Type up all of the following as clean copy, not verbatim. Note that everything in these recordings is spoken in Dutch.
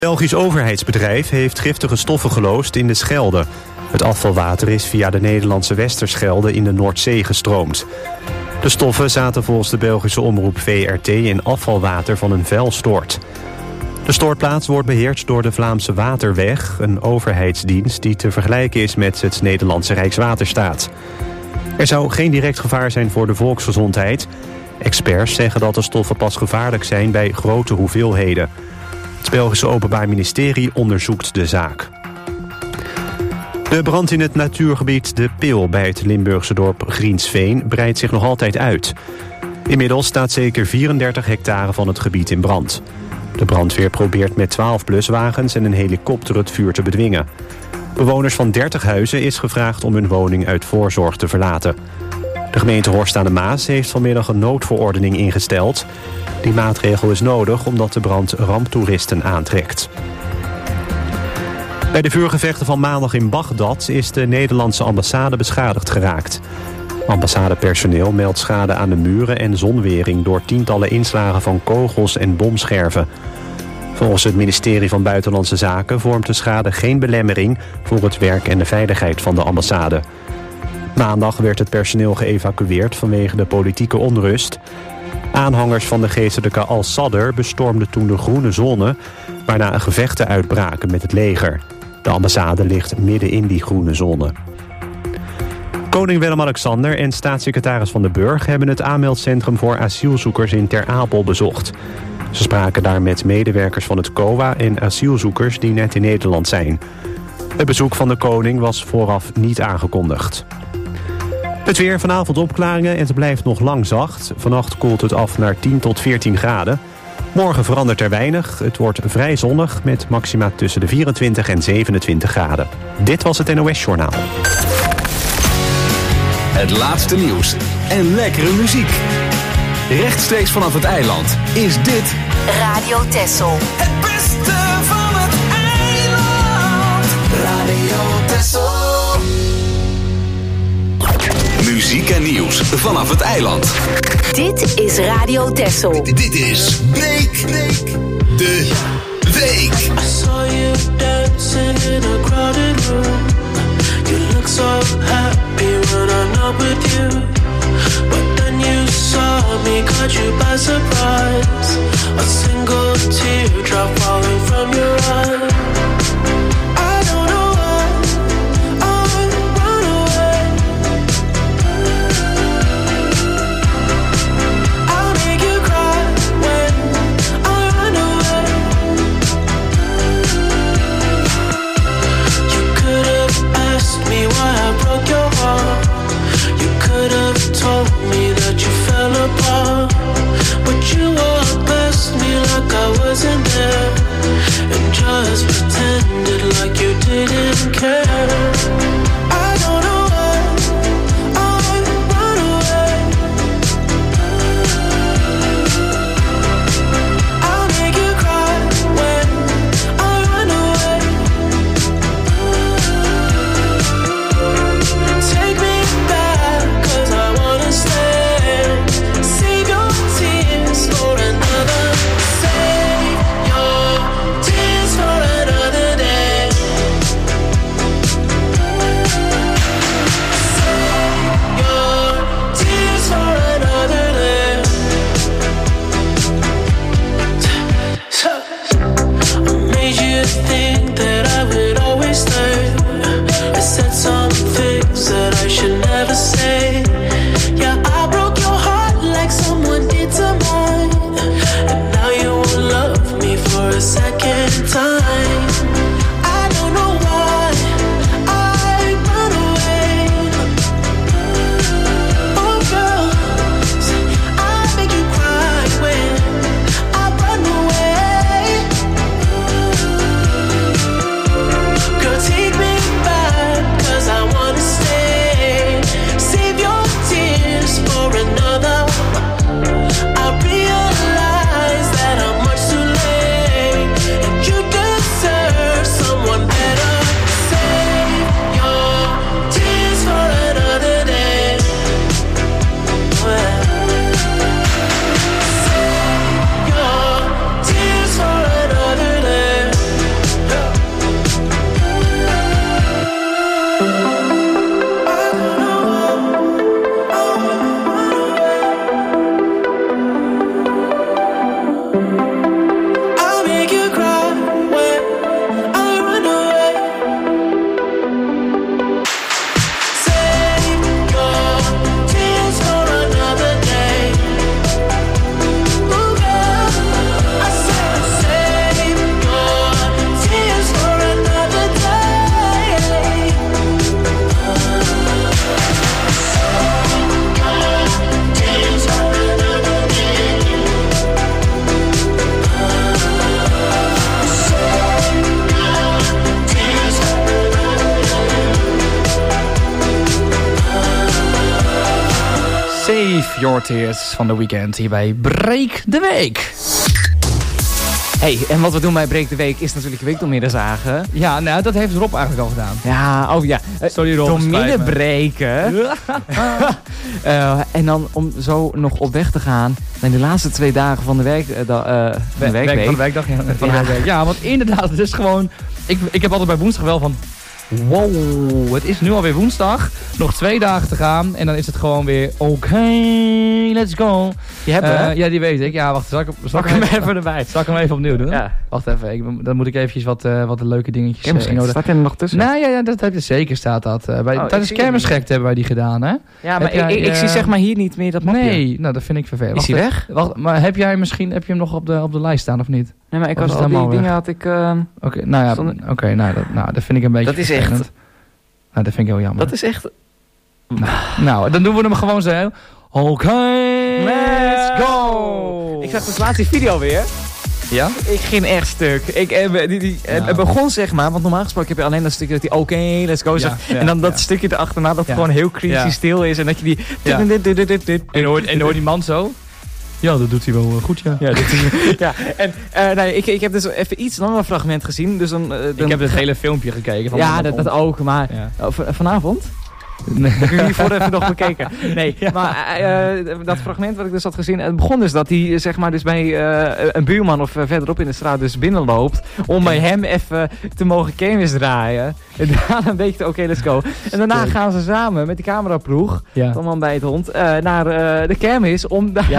Een Belgisch overheidsbedrijf heeft giftige stoffen geloosd in de Schelde. Het afvalwater is via de Nederlandse Westerschelde in de Noordzee gestroomd. De stoffen zaten volgens de Belgische omroep VRT in afvalwater van een vuilstort. De stortplaats wordt beheerd door de Vlaamse Waterweg, een overheidsdienst die te vergelijken is met het Nederlandse Rijkswaterstaat. Er zou geen direct gevaar zijn voor de volksgezondheid. Experts zeggen dat de stoffen pas gevaarlijk zijn bij grote hoeveelheden. Het Belgische Openbaar Ministerie onderzoekt de zaak. De brand in het natuurgebied De Pil bij het Limburgse dorp Griensveen breidt zich nog altijd uit. Inmiddels staat zeker 34 hectare van het gebied in brand. De brandweer probeert met 12 bluswagens en een helikopter het vuur te bedwingen. Bewoners van 30 huizen is gevraagd om hun woning uit voorzorg te verlaten. De gemeente Horst aan de Maas heeft vanmiddag een noodverordening ingesteld. Die maatregel is nodig omdat de brand ramptoeristen aantrekt. Bij de vuurgevechten van maandag in Bagdad is de Nederlandse ambassade beschadigd geraakt. Ambassadepersoneel meldt schade aan de muren en zonwering door tientallen inslagen van kogels en bomscherven. Volgens het ministerie van Buitenlandse Zaken vormt de schade geen belemmering voor het werk en de veiligheid van de ambassade. Maandag werd het personeel geëvacueerd vanwege de politieke onrust. Aanhangers van de geestelijke Al-Sadr bestormden toen de groene zone, waarna gevechten uitbraken met het leger. De ambassade ligt midden in die groene zone. Koning Willem-Alexander en staatssecretaris Van den Burg hebben het aanmeldcentrum voor asielzoekers in Ter Apel bezocht. Ze spraken daar met medewerkers van het COA en asielzoekers die net in Nederland zijn. Het bezoek van de koning was vooraf niet aangekondigd. Het weer, vanavond opklaringen en het blijft nog lang zacht. Vannacht koelt het af naar 10 tot 14 graden. Morgen verandert er weinig. Het wordt vrij zonnig met maxima tussen de 24 en 27 graden. Dit was het NOS Journaal. Het laatste nieuws en lekkere muziek. Rechtstreeks vanaf het eiland is dit Radio Texel. Het beste van het eiland. Radio Texel. muziek en nieuws vanaf het eiland. Dit is Radio Texel. Dit is Breek de Week. I saw you dancing in a crowded room. You look so happy when I'm not with you. But then you saw me, caught you by surprise. A single teardrop falling from your eye. But you walked past me like I wasn't there. Your Tears van The Weeknd hier bij Break de Week. Hey, en wat we doen bij Break de Week is natuurlijk weekdoormiddenzagen. Ja, nou, dat heeft Rob eigenlijk al gedaan. Ja, oh ja. Sorry Rob, doormidden breken. En dan om zo nog op weg te gaan naar de laatste 2 dagen van de werkweek. Van de werkdag, ja. Van de werkweek. Ja, want inderdaad, het is gewoon... Ik heb altijd bij woensdag wel van... Wow, het is nu alweer woensdag. Nog 2 dagen te gaan. En dan is het gewoon weer... Oké, let's go. Je hebt hem, ja, die weet ik. Ja, wacht. Zal ik hem even erbij? Zal ik hem even opnieuw doen? Ja. Wacht even. Dan moet ik eventjes wat de leuke dingetjes inhouden. Staat er nog tussen? Nou ja, dat heb je zeker, staat dat. Tijdens kermisgekte hebben wij die gedaan, hè? Ja, maar ik zie zeg maar hier niet meer dat mapje. Nee, nou dat vind ik vervelend. Is hij weg? Wacht, maar heb je hem nog op de lijst staan of niet? Nee, maar ik was al die dingen had ik... Oké, dat vind ik een beetje dat is vervelend. Echt... Nou, dat vind ik heel jammer. Dat is echt... Nou, dan doen we hem gewoon zo. Oké, let's go! Ik zag dus laatst die video weer. Ja? Ik ging echt stuk. Het begon zeg maar, want normaal gesproken heb je alleen dat stukje dat die oké, let's go zegt. En dan dat stukje erachterna dat het gewoon heel crazy stil is. En dat je die... En hoor die man zo... Ja, dat doet hij wel goed, ja. Ja, en ik heb dus even iets langer fragment gezien. Dus dan ik heb het hele filmpje gekeken. Van ja, dat ook, maar vanavond? Nee. Heb je hiervoor even nog bekeken? Nee, maar dat fragment wat ik dus had gezien... Het begon dus dat hij zeg maar dus bij een buurman of verderop in de straat dus binnenloopt... om bij hem even te mogen kermis draaien. En daarna een beetje oké, let's go. En daarna gaan ze samen met die cameraploeg... van Man bij het Hond... naar de kermis om daar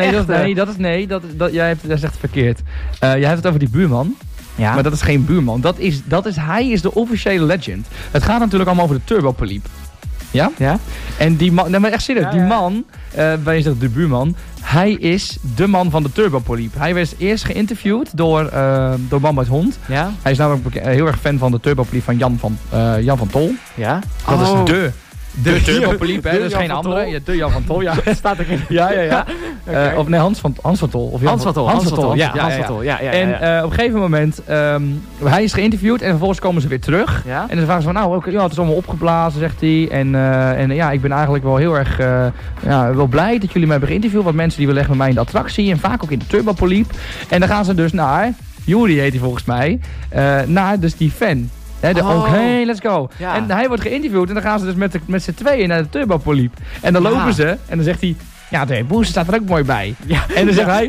jij zegt het verkeerd. Jij hebt het over die buurman... Ja. Maar dat is geen buurman. Hij is de officiële legend. Het gaat natuurlijk allemaal over de Turbopoliep. Ja? Ja. En die man, nee, maar echt serieus, die man, wij zeggen de buurman, hij is de man van de Turbopoliep. Hij werd eerst geïnterviewd door Man bij het Hond. Ja. Hij is namelijk heel erg fan van de Turbopoliep van Jan van Tol. Ja. Dat is de Turbopoliep, hè? Dat is geen andere. Ja, de Jan van Tol, ja. Staat er in. Ja. Okay. Of nee, Hans van Tol. Of Hans van Tol. Hans van Tol. En op een gegeven moment, hij is geïnterviewd en vervolgens komen ze weer terug. Ja? En dan vragen ze van, nou, het is allemaal opgeblazen, zegt hij. En ik ben eigenlijk wel heel erg wel blij dat jullie mij hebben geïnterviewd. Want mensen die willen echt met mij in de attractie en vaak ook in de Turbopoliep. En dan gaan ze dus naar, Juri heet hij volgens mij, naar dus die fan. Oké, let's go. Ja. En hij wordt geïnterviewd en dan gaan ze dus met z'n tweeën naar de Turbopoliep. En dan lopen ze en dan zegt hij... Ja, de Boes staat er ook mooi bij. Ja. En dan zegt hij...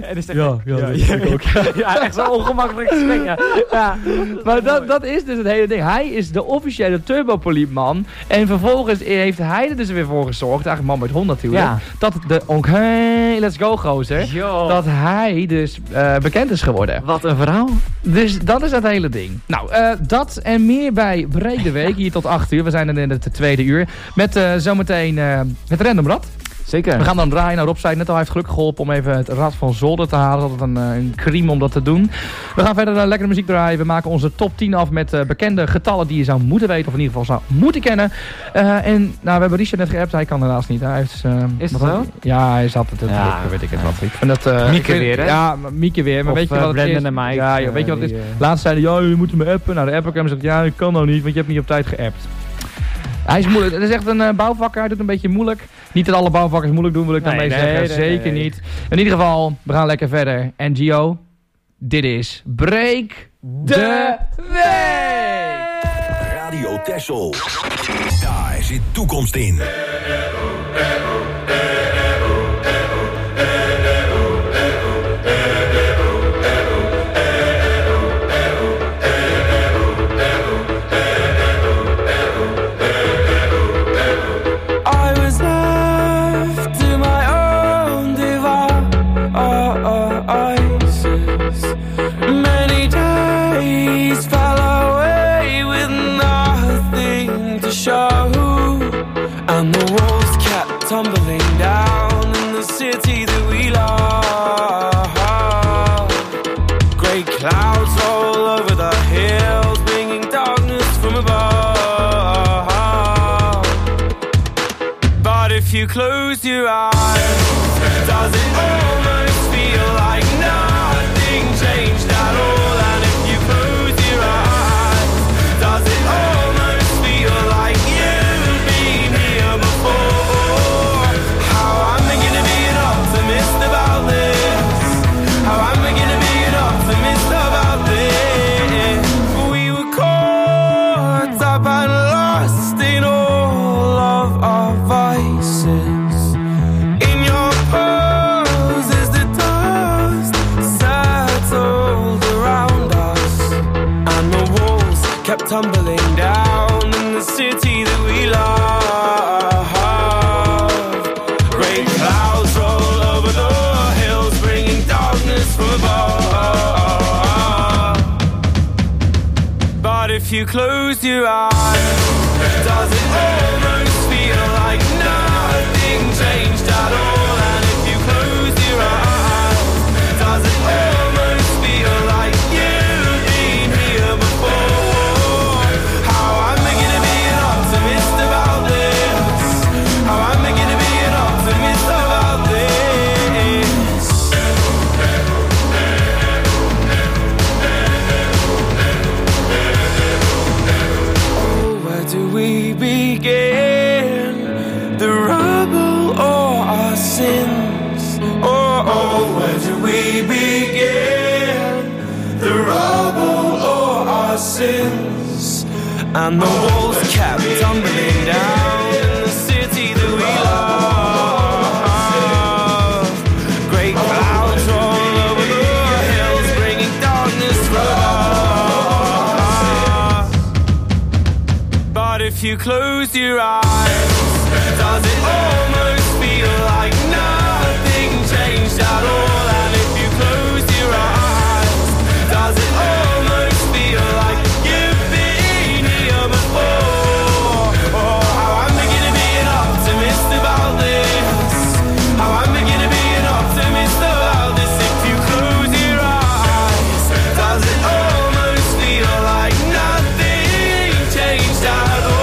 Ja, echt zo ongemakkelijk gesprek. Ja. Maar dat is dus het hele ding. Hij is de officiële Turbopoliep man. En vervolgens heeft hij er dus weer voor gezorgd, eigenlijk Man met Hond natuurlijk, dat de let's go gozer, dat hij dus bekend is geworden. Wat een verhaal. Dus dat is het hele ding. Nou, dat en meer bij Break de Week, hier tot 8 uur. We zijn er in het tweede uur. Met zometeen het Random Rad. Zeker. We gaan dan draaien. Nou, Rob zei net al, hij heeft gelukkig geholpen om even het Rad van Zolder te halen. Dat is altijd een crime om dat te doen. We gaan verder lekkere muziek draaien. We maken onze top 10 af met bekende getallen die je zou moeten weten. Of in ieder geval zou moeten kennen. En we hebben Richard net geappt. Hij kan helaas niet. Hij heeft, is het zo? Ja, hij zat het weet ik het wat. Ik vind dat, Mieke weer, hè? Ja, Mieke weer. Maar of weet je wat het Brandon is? En Mike, ja, weet je wat het is? Laatst zeiden jullie moeten me appen. Nou, de app zegt, ja, ik kan nou niet, want je hebt niet op tijd geappt. Hij is moeilijk. Het is echt een bouwvakker. Hij doet een beetje moeilijk. Niet dat alle bouwvakkers moeilijk doen, wil ik daarmee zeggen. Zeker niet. In ieder geval, we gaan lekker verder. En Gio, dit is Break de Week. Radio Texel. Daar zit toekomst in. And the walls kept tumbling down in the city that we love. Grey clouds all over the hills, bringing darkness from above. But if you close your eyes, does it almost feel like nothing changed at all? And if you close your eyes, does it almost feel like you've been here before? How I'm thinking of being kept tumbling down in the city that we love. Great clouds roll over the hills, bringing darkness from above. But if you close your eyes, does it almost feel like nothing changed at all? And if you close your eyes, does it almost feel like you've been here before? How I'm beginning to be an optimist about this. How I'm beginning to be an optimist about this. Oh, where do we begin? The rubble or our sins? Oh, where do we begin? The rubble or our sins? And the walls kept tumbling down in the city that we love. Great clouds roll over the hills, bringing darkness from us. But if you close your eyes, does it almost feel like nothing changed at all? And if you close your eyes, does it almost feel like you've been here before? Oh, how I'm beginning to be an optimist about this. How I'm beginning to be an optimist about this. If you close your eyes, does it almost feel like nothing changed at all?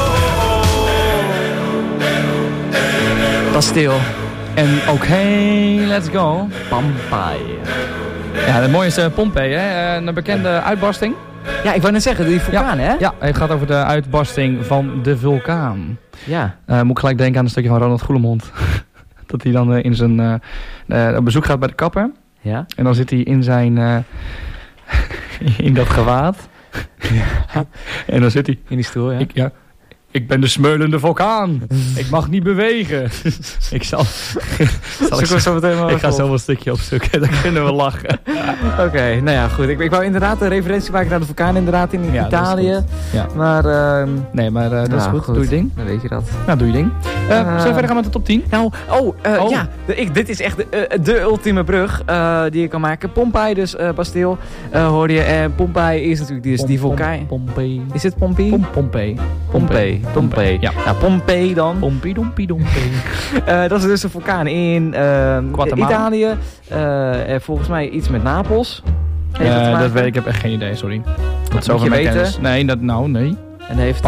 Bastille. En oké, let's go. Pompeii. Ja, het mooie is Pompeii, hè? Een bekende uitbarsting. Ja, ik wou net zeggen, die vulkaan, hè? Ja, het gaat over de uitbarsting van de vulkaan. Ja. Moet ik gelijk denken aan een stukje van Ronald Goelemond. Dat hij dan in zijn op bezoek gaat bij de kapper. Ja. En dan zit hij in zijn in dat gewaad. Ja. En dan zit hij in die stoel, ja. Ik ben de smeulende vulkaan. Ik mag niet bewegen. Ik ga zo wel een stukje opzoeken. Dan kunnen we lachen. Oké, nou ja, goed. Ik wou inderdaad een referentie maken naar de vulkaan inderdaad in Italië. Ja. Maar, dat is goed. Doe je ding. Dan weet je dat. Nou, doe je ding. Zullen we verder gaan met de top 10? Nou, ja. Dit is echt de ultieme brug die je kan maken. Pompeii, dus Bastille, hoorde je. En Pompeii is natuurlijk die vulkaan. Pompeii. Is het Pompeii? Pompeii. Ja. Nou, Pompeii dan. Pompeii. Dat is dus een vulkaan in Italië. Volgens mij iets met Napels. Dat weet ik. Ik heb echt geen idee, sorry. Dat zou je weten. Kennis. Nee. En heeft...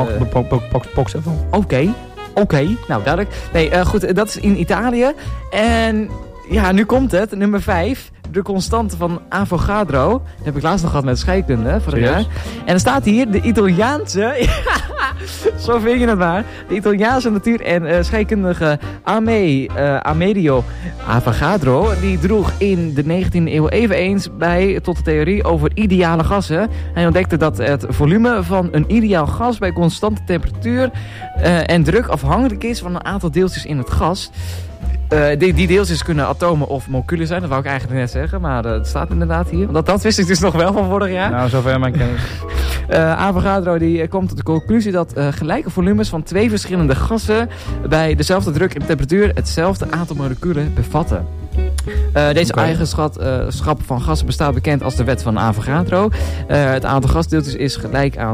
Oké. Nou, duidelijk. Nee, goed. Dat is in Italië. En ja, nu komt het. Nummer 5. De constante van Avogadro. Dat heb ik laatst nog gehad met scheikunde vorig jaar. En dan staat hier de Italiaanse... Zo vind je het maar. De Italiaanse natuur- en scheikundige Amedeo Avogadro... die droeg in de 19e eeuw eveneens bij tot de theorie over ideale gassen. Hij ontdekte dat het volume van een ideaal gas... bij constante temperatuur en druk afhankelijk is... van een aantal deeltjes in het gas... Die deeltjes kunnen atomen of moleculen zijn. Dat wou ik eigenlijk net zeggen, maar het staat inderdaad hier. Dat wist ik dus nog wel van vorig jaar. Nou, zover mijn kennis. Avogadro die komt tot de conclusie dat gelijke volumes van twee verschillende gassen... bij dezelfde druk en temperatuur hetzelfde aantal moleculen bevatten. Deze eigenschap van gassen bestaat bekend als de wet van Avogadro. Het aantal gasdeeltjes is gelijk aan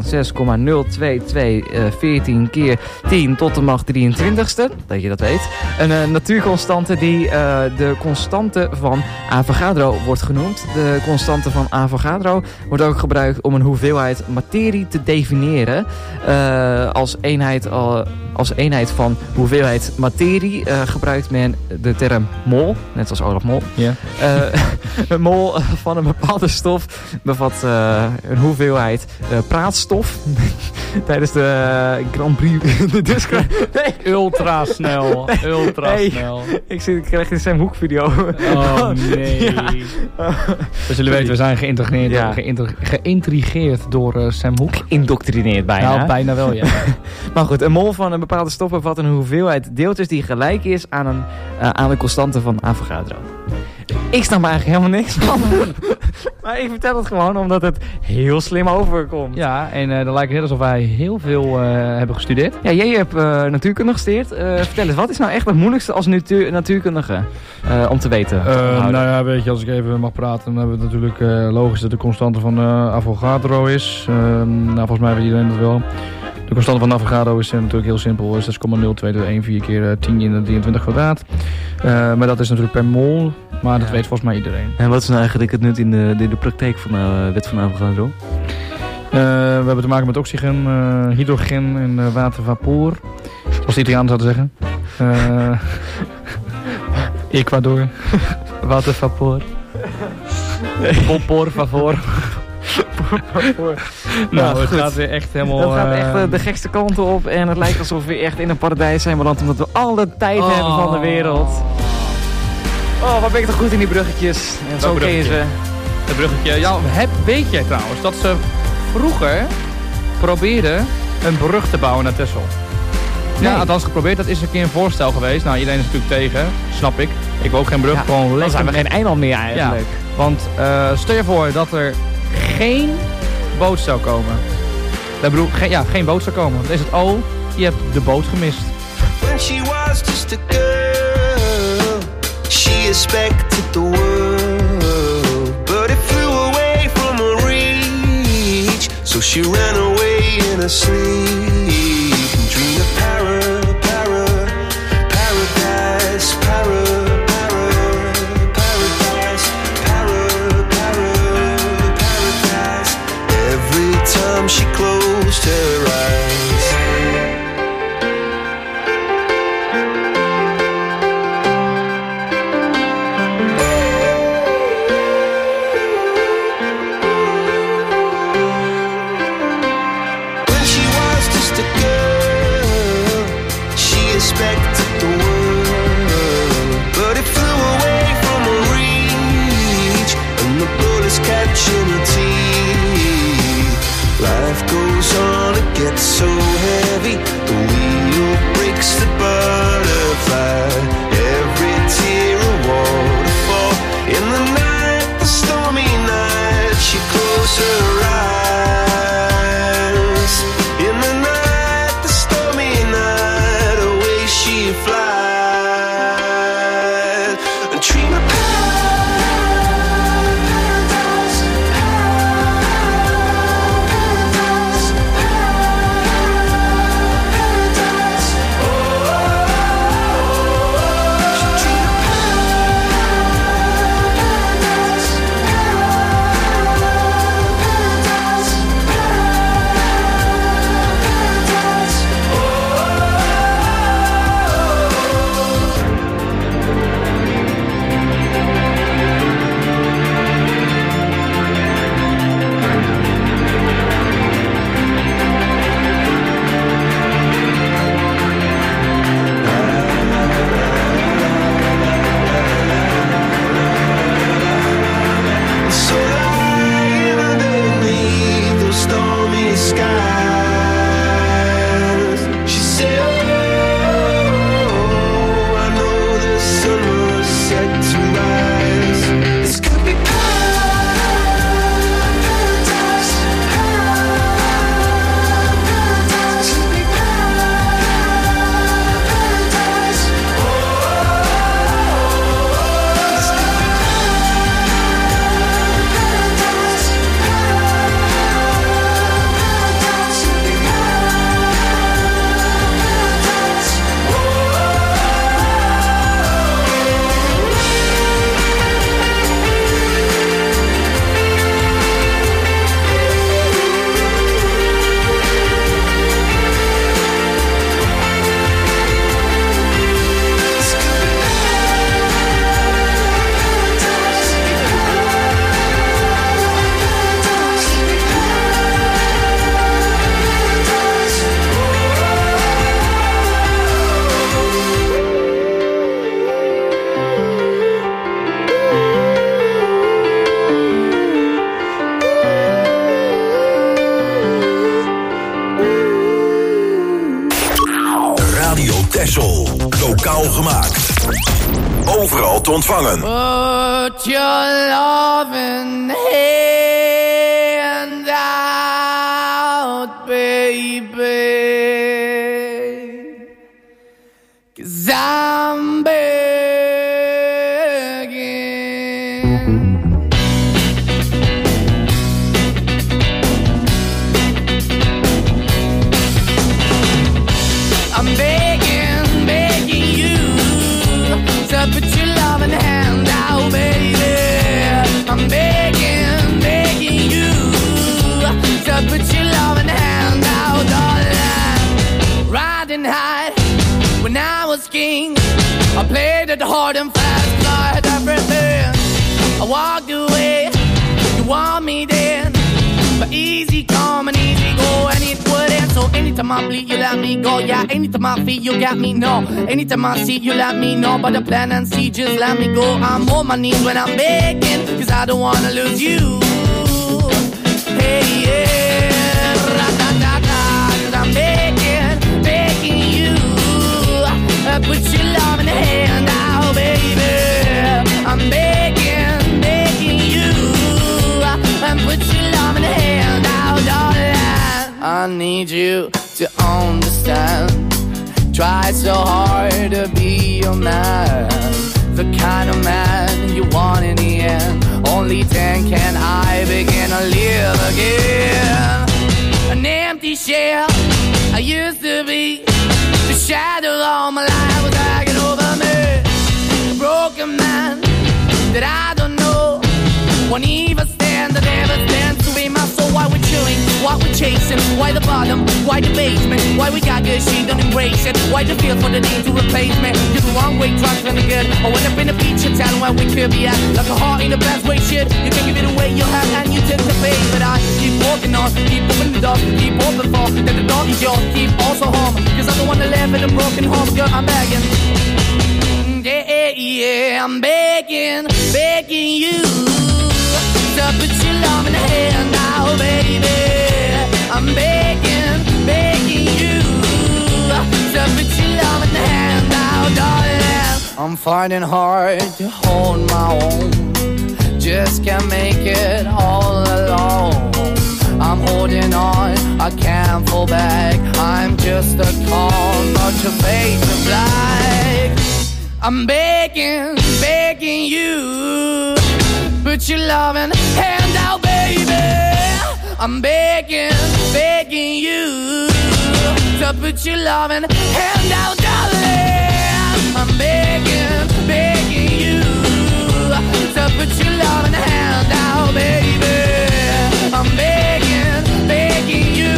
6,02214 keer 10 tot de macht 23ste. Dat je dat weet. Een natuurconstante die de constante van Avogadro wordt genoemd. De constante van Avogadro wordt ook gebruikt om een hoeveelheid materie te definiëren. Als eenheid van hoeveelheid materie gebruikt men de term mol, net als Olaf Mol. Yeah. Een mol van een bepaalde stof bevat een hoeveelheid praatstof tijdens de Grand Prix. Ultra snel. Ik krijg een Sam Hoek video. Oh nee. Ja. Dus jullie weten, we zijn geïntrigeerd door Sam Hoek. Geïndoctrineerd bijna. Nou, bijna wel, ja. Maar goed, een mol van een bepaalde stof bevat een hoeveelheid deeltjes die gelijk is aan de constante van Avogadro. Ik snap er eigenlijk helemaal niks van. Maar ik vertel het gewoon omdat het heel slim overkomt. Ja, en dan lijkt het net alsof wij heel veel hebben gestudeerd. Ja, jij hebt natuurkunde gestudeerd. Vertel eens, wat is nou echt het moeilijkste als natuurkundige om te weten? Nou ja, weet je, als ik even mag praten, dan hebben we het natuurlijk logisch dat de constante van Avogadro is. Volgens mij weet iedereen dat wel. De constante van Avogadro is natuurlijk heel simpel. 6,0221 keer 10 in de 23 kwadraat. Maar dat is natuurlijk per mol. Maar dat weet volgens mij iedereen. En wat is nou eigenlijk het nut in de praktijk van de wet van Avogadro? We hebben te maken met oxygen, hydrogen en watervapor. Zoals de Italianen zouden zeggen. Ecuador. Watervapor. Por favor. Nou, het gaat weer echt helemaal... Het gaat echt de gekste kanten op. En het lijkt alsof we echt in een paradijs zijn beland. Omdat we alle tijd hebben van de wereld. Oh, wat ben ik toch goed in die bruggetjes. En zo ken je ze. Het bruggetje. Ja, weet jij trouwens dat ze vroeger probeerden een brug te bouwen naar Texel? Nee. Ja, althans geprobeerd. Dat is een keer een voorstel geweest. Nou, iedereen is natuurlijk tegen. Snap ik. Ik wil ook geen brug. Gewoon lekker. Dan zijn we geen eiland meer eigenlijk. Ja, want stel je voor dat er geen boot zou komen. Ik bedoel, geen boot zou komen. Dan is het, je hebt de boot gemist. When she was just a girl, she expected the world, but it flew away from her reach. So she ran away in her sleep and dreamed of paradise, paradise. Every time she closed her eyes. Expected the world, but it flew away from her reach, and the bullets catching her teeth. Life goes on, it gets so heavy. The wheel breaks the butterfly. Every tear a waterfall. In the night, the stormy night, she closed her eyes. In the night, the stormy night, away she flies. And dream of paradise, paradise, paradise. Oh, she dream of paradise, so lying underneath those stormy skies, she said, oh, I know the sun was set to rise. This could be paradise, paradise, could be paradise. Oh, this could be Radio Texel. Lokaal gemaakt. overal te ontvangen. Put your loving hand out, baby, 'cause I'm begging. I'm begging, begging you to put your loving hand out, baby. I'm begging, begging you to put your loving hand out, darling. Riding high when I was king, I played it hard and fast, I had everything. I walked away, you want me then, but easy come and easy go, and it wouldn't. So anytime I bleed, you let me go. Yeah, anytime I feel, you got me, no. Anytime I see, you let me know. But the plan and see, just let me go. I'm on my knees when I'm begging, 'cause I don't wanna lose you. Hey, yeah, ra-da-da-da, 'cause I'm begging, begging you. Put your love in the hand out, baby. I'm begging, begging you. And put your love in the hand out, darling. I need you to understand. Try so hard to be your man, the kind of man you want in the end. Only then can I begin to live again. An empty shell I used to be. The shadow all my life was hanging over me. A broken man that I don't know won't even stand, that never stands to be my soul. Why we're chewing, why we're chasing, why the bottom, why the basement, why we got good, she don't embrace it, why the feel for the need to replace me. You're the wrong way, trying to good. I went up in a feature town where we could be at, like a heart in the best way, shit. You can give it away, you have, and you take the bait. But I keep walking on, keep opening the door, keep open for, that the door is yours, keep also home. 'Cause I don't wanna live in a broken home, girl, I'm begging. Yeah, yeah, I'm begging, begging you to put your love in the hand now, baby. I'm begging, begging you to put your love in the hand now, darling. I'm finding hard to hold my own, just can't make it all alone. I'm holding on, I can't fall back. I'm just a call, not your face of black. I'm begging, begging you, put your loving hand out, baby. I'm begging, begging you to put your loving hand out, darling. I'm begging, begging you to put your loving hand out, baby. I'm begging, begging you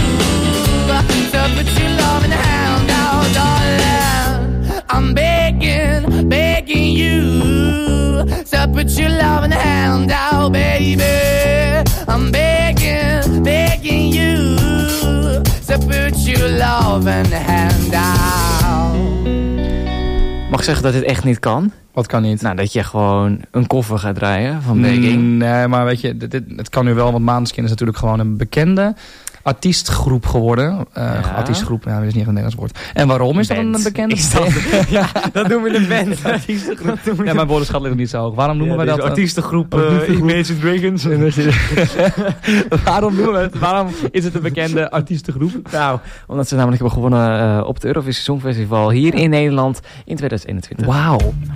to put your loving hand out, darling. I'm begging, begging you to put your loving hand out, baby. I'm begging, begging you to put your loving hand out. Mag ik zeggen dat dit echt niet kan? Wat kan niet? Nou, dat je gewoon een koffer gaat draaien van Begging. Nee, maar weet je, het kan nu wel, want Måneskin is natuurlijk gewoon een bekende artiestgroep geworden. Artiestgroep, dat is niet echt een Nederlands woord. En waarom is dat een bekende band? Ja, dat noemen we een band. Artiestengroep. Ja, mijn woordenschat ligt niet zo hoog. Waarom noemen we dat? Artiestengroep Imagine Dragons. Waarom is het een bekende artiestengroep? Nou, omdat ze namelijk hebben gewonnen op het Eurovisie Songfestival hier in Nederland in 2021. Wauw.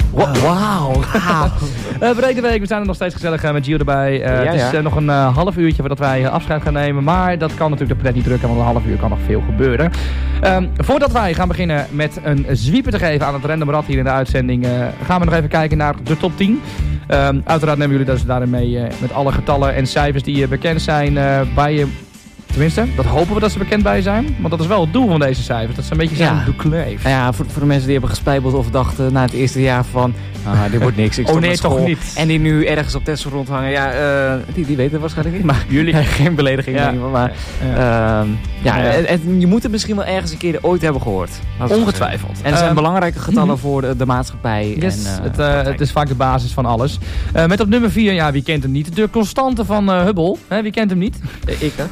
Breek de week, we zijn er nog steeds gezellig met Gio erbij. Het is nog een half uurtje voordat wij afscheid gaan nemen. Maar dat kan natuurlijk de pret niet drukken, want een half uur kan nog veel gebeuren. Voordat wij gaan beginnen met een zwieper te geven aan het random rad hier in de uitzending, gaan we nog even kijken naar de top 10. Uiteraard nemen jullie dus daarin mee met alle getallen en cijfers die bekend zijn bij je. Tenminste, dat hopen we dat ze bekend bij zijn. Want dat is wel het doel van deze cijfers. Dat ze een beetje zijn bekleefd. Nou ja, voor de mensen die hebben gespijbeld of dachten na het eerste jaar van dit wordt niks. Ik nee, toch niet. En die nu ergens op Texel rondhangen. Ja, die weten het waarschijnlijk niet. Maar jullie geen belediging in ieder geval. Maar je moet het misschien wel ergens een keer ooit hebben gehoord. Ongetwijfeld. En er zijn belangrijke getallen voor de maatschappij. Yes, het is vaak de basis van alles. Met op nummer 4, wie kent hem niet? De constante van Hubble. Wie kent hem niet? Ik hè?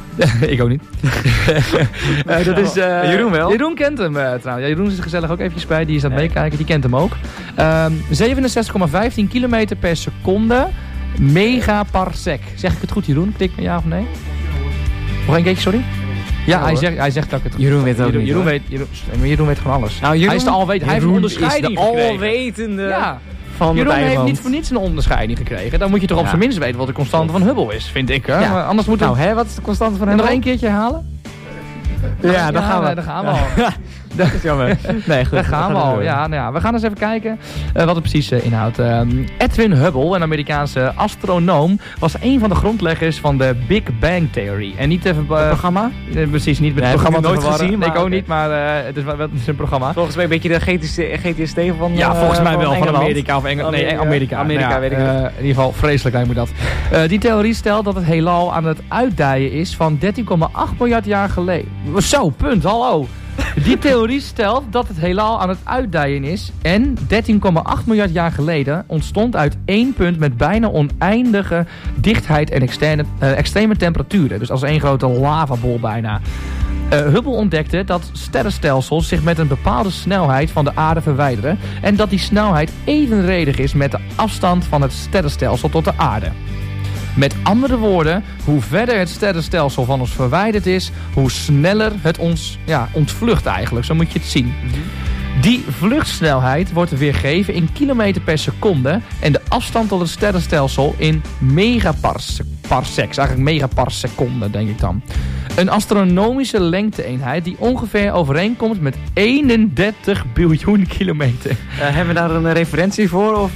Ik ook niet. Dat is, Jeroen wel. Jeroen kent hem trouwens. Ja, Jeroen is er gezellig ook eventjes bij. Die is aan het meekijken. Die kent hem ook. 67,15 kilometer per seconde. Megaparsec. Zeg ik het goed, Jeroen? Klik ja of nee? Nog een keertje, sorry? Ja, hij zegt dat ik het goed. Jeroen weet ook niet. Jeroen weet gewoon alles. Nou, Jeroen, hij is de alwetende. Hij heeft een onderscheiding gekregen. Alwetende. Ja. Van Jeroen heeft niet voor niets een onderscheiding gekregen. Dan moet je toch op zijn minst weten wat de constante van Hubble is, vind ik. Hè? Ja. Maar anders moeten we... wat is de constante van Hubble? Nog één keertje halen? Ja, daar gaan we. Daar gaan we al. Dat is jammer. Nee, goed. Daar gaan we al. Ja, nou ja, we gaan eens even kijken wat het precies inhoudt. Edwin Hubble, een Amerikaanse astronoom, was een van de grondleggers van de Big Bang Theory. En niet even... het programma? Precies, niet met het programma nooit gezien. Nee, ik ook niet, maar het is een programma. Volgens mij een beetje de GTST van ja, volgens mij wel. Engeland. Van Amerika of Engeland. Nee, Amerika. Amerika, weet ik niet. In ieder geval, vreselijk lijkt me dat. Die theorie stelt dat het heelal aan het uitdijen is van 13,8 miljard jaar geleden. Zo, punt, hallo. Die theorie stelt dat het heelal aan het uitdijen is en 13,8 miljard jaar geleden ontstond uit één punt met bijna oneindige dichtheid en extreme temperaturen. Dus als één grote lavabol bijna. Hubble ontdekte dat sterrenstelsels zich met een bepaalde snelheid van de aarde verwijderen en dat die snelheid evenredig is met de afstand van het sterrenstelsel tot de aarde. Met andere woorden, hoe verder het sterrenstelsel van ons verwijderd is, hoe sneller het ons ontvlucht eigenlijk. Zo moet je het zien. Die vluchtsnelheid wordt weergegeven in kilometer per seconde en de afstand tot het sterrenstelsel in megaparsecs. Eigenlijk megaparseconden, denk ik dan. Een astronomische lengte-eenheid die ongeveer overeenkomt met 31 biljoen kilometer. Hebben we daar een referentie voor? Of,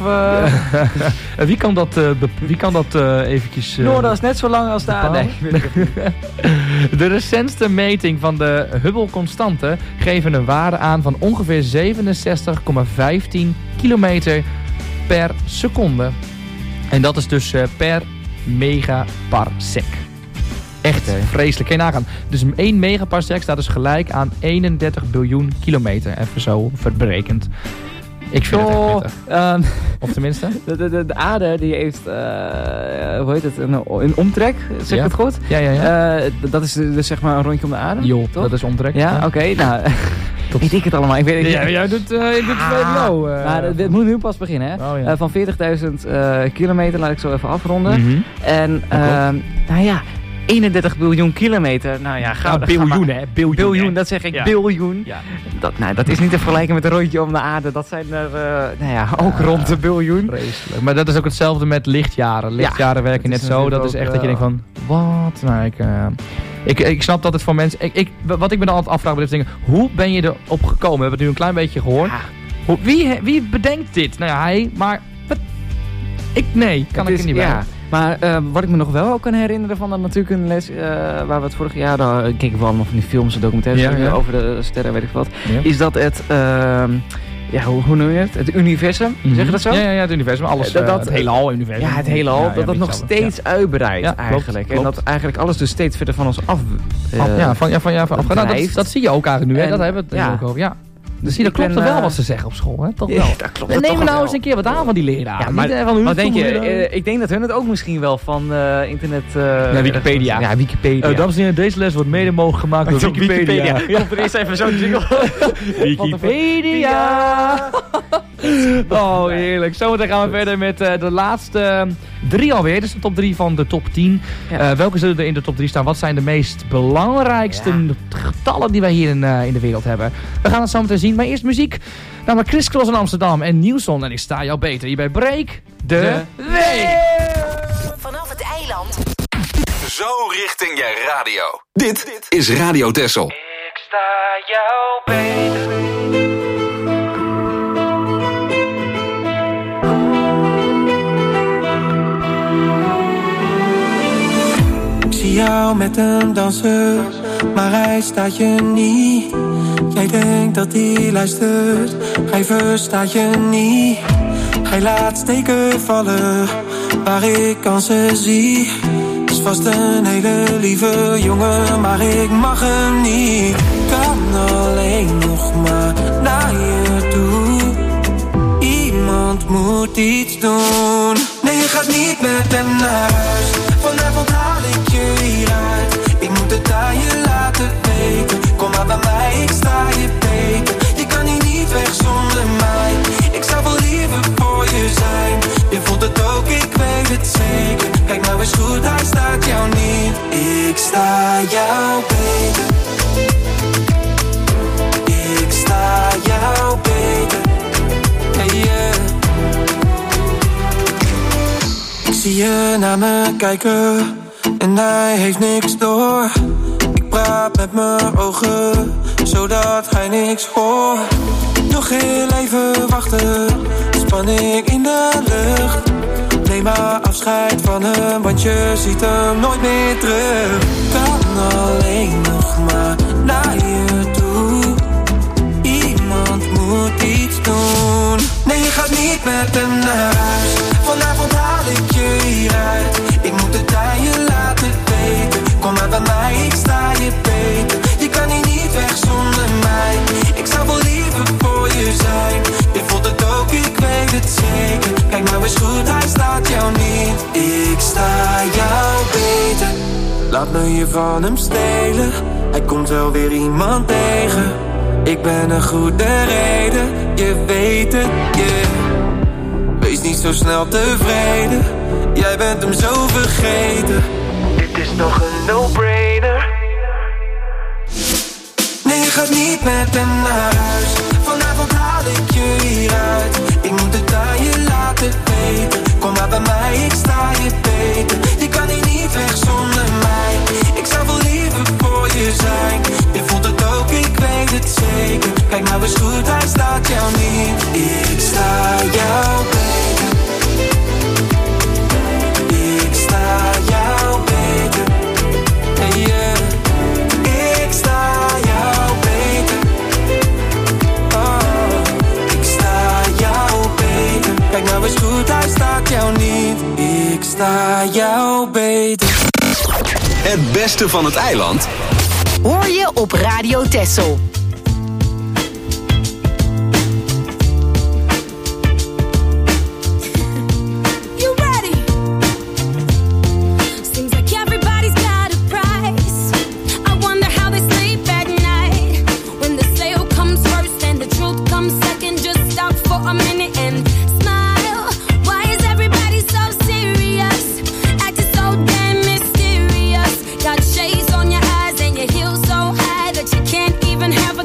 Wie kan dat eventjes... dat is net zo lang als de aarde. De recentste meting van de Hubble-constante geven een waarde aan van ongeveer 67,15 kilometer per seconde. En dat is dus per megaparsec. Echt vreselijk. Kan je nagaan. Dus 1 megaparsec staat dus gelijk aan 31 biljoen kilometer. Even zo berekend. Ik vind het echt pittig. Of tenminste? De aarde die heeft, hoe heet het, een omtrek, zeg ik het goed? Ja. Dat is dus zeg maar een rondje om de aarde? Jo, dat is omtrek. Ja, oké. Nou, ik denk het allemaal. Jij doet VWO. Maar het moet nu pas beginnen, hè? Oh, ja. Van 40.000 kilometer, laat ik zo even afronden. Mm-hmm. En, nou ja... 31 biljoen kilometer. Nou ja, biljoen, hè? Biljoen, dat zeg ik. Ja. Biljoen. Ja. Dat is niet te vergelijken met een rondje om de aarde. Dat zijn er ook rond de biljoen. Vreselijk. Maar dat is ook hetzelfde met lichtjaren. Lichtjaren werken net zo. Dat is echt dat je denkt van... Wat? Nou, ik snap dat het voor mensen... Wat ik me dan altijd afvraag bij dit dingen... Hoe ben je erop gekomen? We hebben het nu een klein beetje gehoord. Ja. Wie bedenkt dit? Nou ja, hij... Maar... kan ik er niet bij. Maar wat ik me nog wel kan herinneren van de natuurkundeles, waar we het vorig jaar, daar keek ik wel allemaal van die films en documentaires over de sterren, weet ik wat, is dat het, hoe noem je het? Het universum, zeg je dat zo? Ja, het universum, alles, het heelal-universum. Ja, het heelal, dat nog steeds uitbreidt eigenlijk. Klopt. En dat eigenlijk alles dus steeds verder van ons af dat zie je ook eigenlijk nu, hè? Dat hebben we het ook over, ja. Dus dat klopt wel wat ze zeggen op school, hè? Toch wel. Dat klopt. Neem nou eens een keer wat aan van die leraar. Ja, maar wat denk je? Ik denk dat hun het ook misschien wel van internet... Wikipedia. Ja, Wikipedia. Dames en heren, deze les wordt mede mogelijk gemaakt door Wikipedia. Komt er eerst even zo'n jingle. Wikipedia! Oh, heerlijk. Zometeen gaan we verder met de laatste 3 alweer. Dus de top 3 van de top 10. Ja. Welke zullen er in de top 3 staan? Wat zijn de meest belangrijkste getallen die wij hier in de wereld hebben? We gaan het zo meteen zien. Maar eerst muziek. Namelijk Chris Cross in Amsterdam en Newson. En ik sta jou beter. Hier bij Break de Week. Vanaf het eiland. Zo richting je radio. Dit is Radio Texel. Ik sta jou beter. Ik zie jou met een danser, maar hij staat je niet. Jij denkt dat hij luistert, hij verstaat je niet. Hij laat steken vallen, waar ik kansen zie. Is vast een hele lieve jongen, maar ik mag hem niet. Kan alleen nog maar naar je toe. Iemand moet iets doen. Nee, je gaat niet met hem naar huis. Vanavond haal ik je hieruit. Ik moet het aan nou eens goed, hij staat jou niet. Ik sta jou beter. Ik sta jou beter. Hey yeah. Ik zie je naar me kijken en hij heeft niks door. Ik praat met mijn ogen, zodat hij niks hoort. Nog heel even wachten, spanning in de lucht. Neem maar afscheid van hem, want je ziet hem nooit meer terug. Kan alleen nog maar naar je toe. Iemand moet iets doen. Nee, je gaat niet met hem naar huis. Vanavond haal ik je hieruit. Ik moet het aan je laten weten. Kom maar bij mij, ik sta je beter. Je kan hier niet weg zonder mij. Ik zou wel liever voor je zijn. Je voelt het ook, ik weet het zeker. Kijk nou eens goed, hij staat jou niet. Ik sta jou beter. Laat me je van hem stelen. Hij komt wel weer iemand tegen. Ik ben een goede reden, je weet het, yeah. Wees niet zo snel tevreden. Jij bent hem zo vergeten. Dit is nog een no-brainer. Nee, je gaat niet met hem naar huis. Vanavond haal ik je hieruit. Ik moet het aan je laten weten. Kom maar bij mij, ik sta je beter. Je kan hier niet weg zonder mij. Ik zou wel liever voor je zijn. Je voelt het ook, ik weet het zeker. Kijk nou eens goed, hij staat jou niet. Ik sta jou beter. Ik sta jou beter. Hey yeah. Ik sta jou beter. Oh, ik sta jou beter. Kijk nou eens goed, hij staat jou niet. Ik sta jou beter. Het beste van het eiland hoor je op Radio Texel. Shades on your eyes and your heels so high that you can't even have a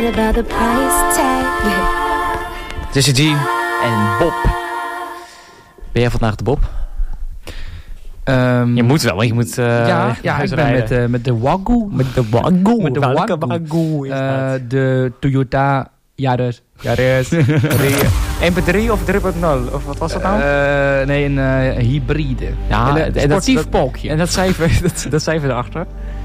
about the price tag. Tussen G en Bob. Ben jij vandaag de Bob? Je moet wel, want je moet ik ben met de Wagyu. Met de Wagyu. Met de Wagyu. De Toyota Yaris. 1.3 of 3.0? Of wat was dat nou? Nee, een hybride. Ja, een sportief polkje. En dat cijfer erachter?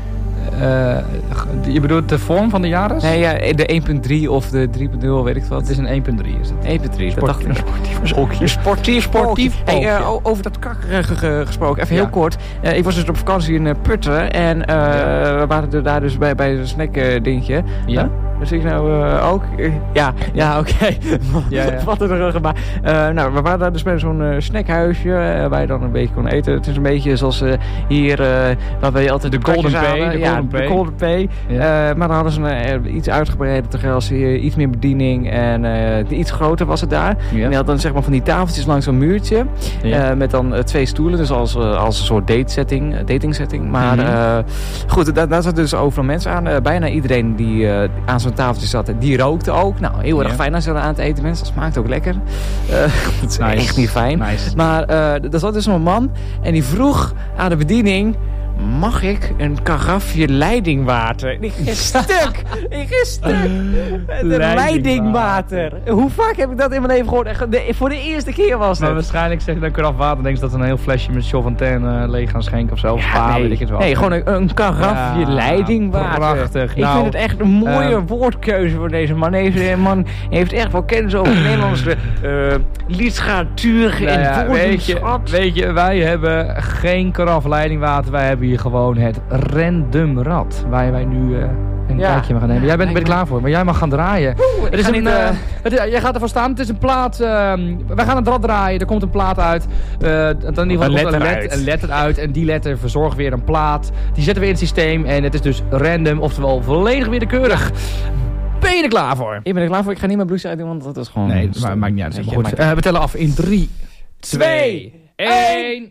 Je bedoelt de vorm van de Yaris? Nee, ja, de 1.3 of de 3.0, weet ik wat. Het is een 1.3 is het. 1.3, dat dacht ik. Een sportief polkje. Hey, over dat kakkerige gesproken, even heel kort. Ik was dus op vakantie in Putten en we waren daar dus bij een snack dingetje. Ja. Dus ik nou ook? Ja, oké. Wat er ruggen. Maar we waren daar dus bij zo'n snackhuisje waar je dan een beetje kon eten. Het is een beetje zoals hier waar we altijd de Golden Pay. De Golden Pay. Ja. Maar dan hadden ze een iets uitgebreider terugelse, iets meer bediening en iets groter was het daar. Ja. En je had dan zeg maar van die tafeltjes langs zo'n muurtje met dan 2 stoelen, dus als een soort dating setting. Maar goed, daar zaten dus overal mensen aan. Bijna iedereen die aan zo'n tafeltje zat, die rookte ook. Nou, heel erg fijn als ze aan het eten mensen. Dat smaakt ook lekker. Dat is echt niet fijn. Nice. Maar er zat dus een man en die vroeg aan de bediening: mag ik een karafje leidingwater? Ik ging stuk. De leidingwater. Hoe vaak heb ik dat in mijn leven gehoord? Voor de eerste keer was het. Maar waarschijnlijk zeg je dan karaf water. Denk je dat ze een heel flesje met Chaufontaine leeg gaan schenken of zo. Weet ik het wel. Nee, gewoon een karafje leidingwater. Prachtig. Ik vind het echt een mooie woordkeuze voor deze man. Deze man heeft echt wel kennis over Nederlandse literatuur en woordenschat. Weet je, wij hebben geen karaf leidingwater. Wij hebben hier gewoon het Random Rad. Waar wij nu een kijkje gaan nemen. Jij bent er klaar voor, maar jij mag gaan draaien. Jij gaat ervoor staan. Het is een plaat. Wij gaan het rad draaien. Er komt een plaat uit. In ieder geval een letter uit. En die letter verzorgt weer een plaat. Die zetten we in het systeem. En het is dus random. Oftewel volledig willekeurig. Ben je er klaar voor? Ik ben er klaar voor. Ik ga niet mijn blouse uitdoen, want dat is gewoon... Nee, maar maakt niet uit. Goed. We tellen af in 3, 2, 1...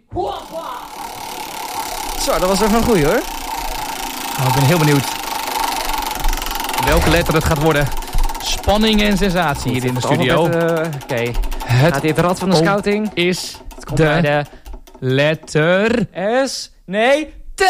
Zo, dat was even een goeie hoor. Ik ben heel benieuwd welke letter het gaat worden. Spanning en sensatie hier in de studio. Oké. Gaat dit rad van de scouting? Is de letter S. Nee. T.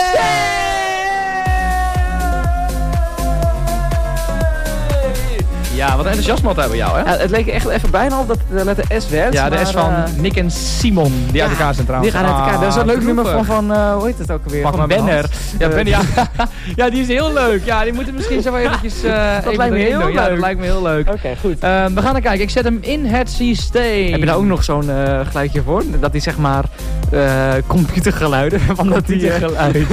Ja, wat enthousiasme had bij jou, hè? Ja, het leek echt even bijna op dat de letter S werd. Ja, de S van Nick en Simon, die uit elkaar zijn trouwens. Die gaan uit elkaar. Dat is een leuk nummer van hoe heet het ook alweer? Van Benner. Ja, Benner, ja, die is heel leuk. Ja, die moeten misschien zo wel eventjes... dat lijkt me heel leuk. Ja, dat lijkt me heel leuk. Oké, goed. We gaan er kijken. Ik zet hem in het systeem. Heb je daar ook nog zo'n geluidje voor? Dat hij zeg maar computergeluiden. Computergeluiden.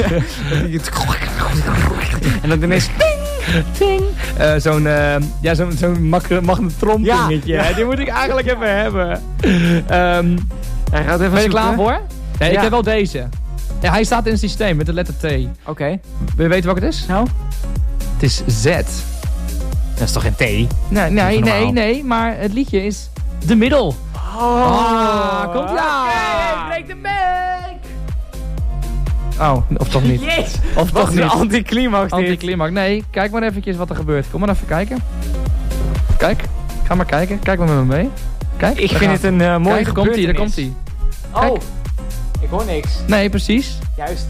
En dan ineens... Ting. Zo'n magnetron dingetje. Ja. Die moet ik eigenlijk even hebben. Hij gaat even ben je klaar voor? Nee, ik heb wel deze. Ja, hij staat in het systeem met de letter T. Oké. Wil je weten wat het is? Nou? Het is Z. Dat is toch geen T? Nee, maar het liedje is de middel. Komt ja! Oké, breek de bank! Oh, of toch niet? Yes! Of toch niet? Anticlimax dit. Anticlimax. Nee, kijk maar eventjes wat er gebeurt. Kom maar even kijken. Kijk, ga maar kijken. Kijk maar met me mee. Kijk, ik vind het een mooie gebeurtenis. Daar komt hij. Oh, ik hoor niks. Nee, precies. Juist,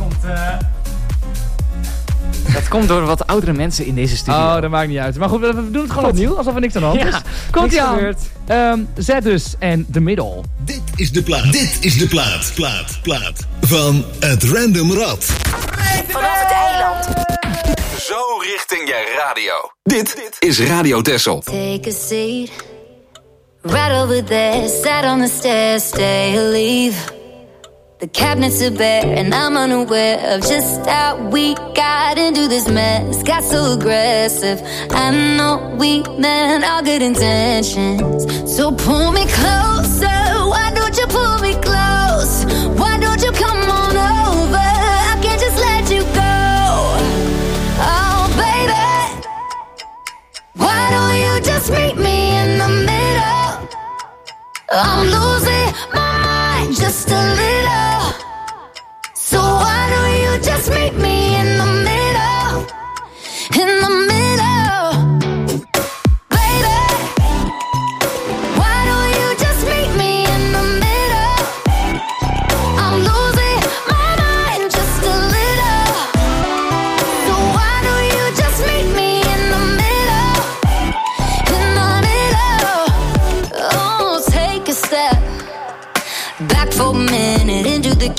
dat komt door wat oudere mensen in deze studio. Oh, dat maakt niet uit. Maar goed, we doen het gewoon opnieuw, alsof er niks aan de hand is. Komt ie aan. Zet dus en de middel. Dit is de plaat. Dit is de plaat. Van het Random Rad. Vanaf het eiland. Zo richting je radio. Dit is Radio Texel. Take a seat. Right over there. Sat on the stairs. Stay or leave. The cabinets are bare and I'm unaware of just how we got into this mess. Got so aggressive. I know we meant all good intentions. So pull me closer. Why don't you pull me close? Why don't you come on over? I can't just let you go. Oh baby, why don't you just meet me in the middle? I'm losing my mind just a little. So why don't you just meet me in the middle? In the middle.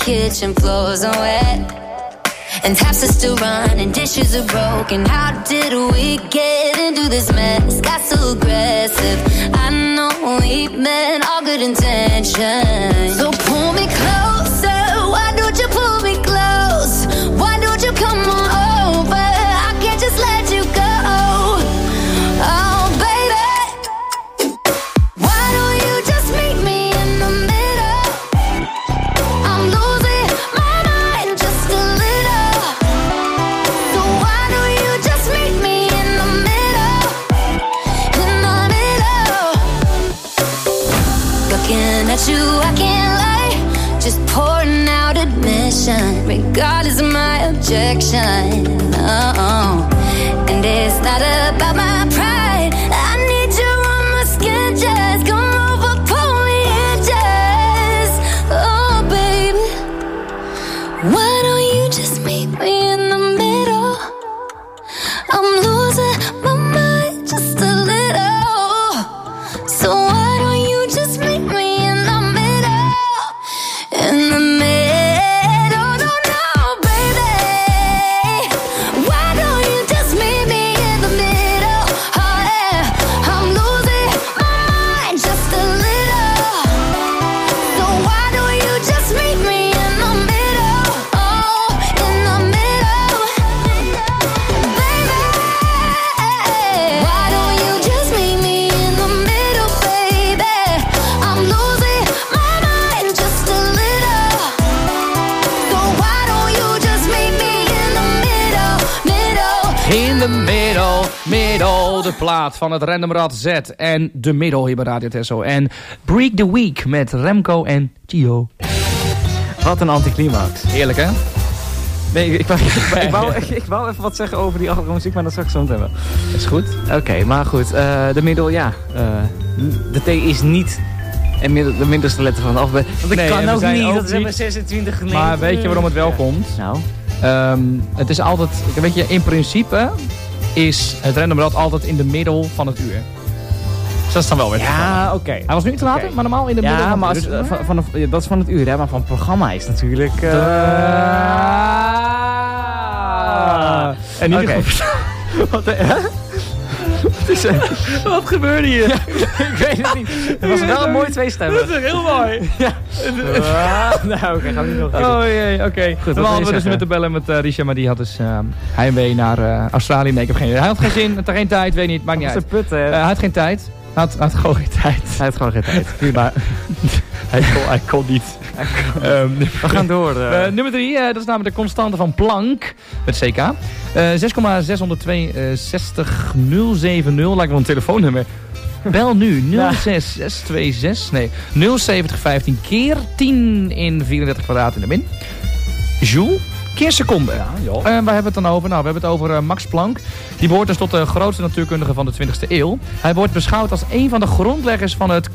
kitchen floors are wet, and taps are still running, dishes are broken. How did we get into this mess? Got so aggressive. I know we meant all good intentions. So pull me closer. Why don't you pull me close? Why don't you come on over? I can't just let you go. Oh, baby. Why don't you just meet me in the middle? I'm losing my mind just a little. So why don't you just meet me in the middle? In the middle. Looking at you, I can't lie. Just pouring out admission, regardless of my objection. Oh, and it's not about my pride. I need you on my skin, just come over, pull me in, just. Oh, baby, why don't you just meet me in the middle? I'm losing my mind just a little. So why don't you just meet me in the middle? In the middle, no, baby. Why don't you just meet me in the middle? Oh, yeah. I'm losing my mind just a little. So why don't you just meet me in the middle? Oh, in the middle, baby. Why don't you just meet me in the middle, baby? I'm losing my mind just a little. So why don't you just meet me in the middle, middle? In de middle, de plaat van het Random Rad Z en de middel hier bij Radio Tesso. En Break the Week met Remco en Tio. Wat een anticlimax. Heerlijk, hè? Nee, ik wou even wat zeggen over die achtergrondmuziek, maar dat zal ik zo meteen hebben. Is goed. Oké, maar goed. De middel, ja. De T is niet de middelste letter van de alfabet. Want Nee, ik kan en we ook zijn niet, ook dat is niet. maar 26 geleden. Maar weet je waarom het wel komt? Nou? Het is altijd, weet je, in principe is het Random Rad altijd in de middel van het uur. Dus dat is dan wel weer. Ja, oké. Hij was nu te laat, maar normaal in de middel Ja, van maar het uur. dat is van het uur, hè. Maar van het programma is natuurlijk... En niet Oké. Wat, wat gebeurde hier? Ik weet het niet. Het was wel een mooi twee stemmen. Dat is heel mooi. Ja. Nou, oké, gaan we niet nog een keer. Oh jee, oké. Goed, We hadden dus met de bellen met Risha, maar die had dus heimwee naar Australië. Nee, ik heb geen idee. Hij had geen zin, had geen tijd, weet niet, maakt niet uit. Hij had geen tijd. Hij had gewoon geen tijd. Hij had gewoon geen tijd. Maar hij kon niet. We gaan door. Nummer 3, dat is namelijk de constante van Planck. Met CK. 6,626070. Lijkt wel een telefoonnummer. Bel nu 06626. Nee, 07015 keer 10 in 34 kwadraat in de min. Joule. Keer seconde. Waar hebben we het dan over? Nou, we hebben het over Max Planck. Die behoort dus tot de grootste natuurkundige van de 20e eeuw. Hij wordt beschouwd als een van de grondleggers van het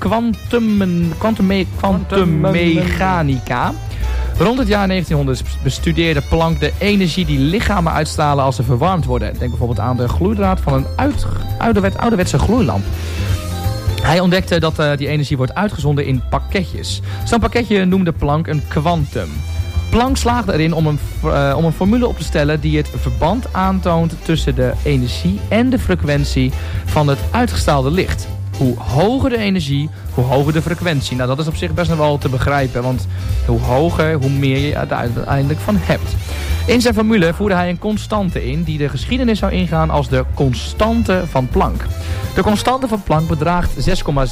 kwantummechanica. Rond het jaar 1900 bestudeerde Planck de energie die lichamen uitstralen als ze verwarmd worden. Denk bijvoorbeeld aan de gloeidraad van een ouderwetse gloeilamp. Hij ontdekte dat die energie wordt uitgezonden in pakketjes. Zo'n pakketje noemde Planck een kwantum. Planck slaagde erin om een formule op te stellen die het verband aantoont tussen de energie en de frequentie van het uitgestraalde licht. Hoe hoger de energie, hoe hoger de frequentie. Nou, dat is op zich best nog wel te begrijpen, want hoe hoger, hoe meer je er uiteindelijk van hebt. In zijn formule voerde hij een constante in die de geschiedenis zou ingaan als de constante van Planck. De constante van Planck bedraagt 6,626.07015